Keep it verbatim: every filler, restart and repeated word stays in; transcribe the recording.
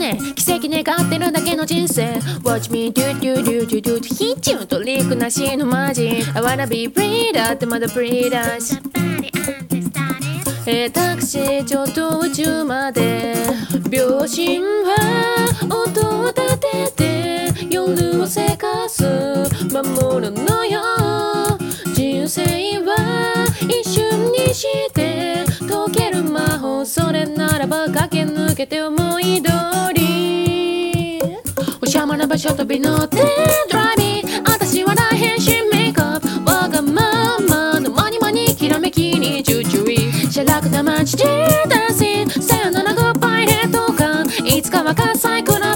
ね奇跡願ってるだけの人生 Watch me do do do do do ヒッチュントリックなしのマジ I wanna be breeder ってまだブリーダーしえー、タクシーちょっと宇宙まで秒針は音を立てて夜をせかす守るのよ人生は一瞬にして解ける魔法それならば駆け抜けて思い通りおしゃまな場所飛び乗って Drive me 私は大変身メイクアップわがままの間に間にきらめきにチューチュイシャラクな街でダンシングさよならグッバイヘッド感いつかは喝采くら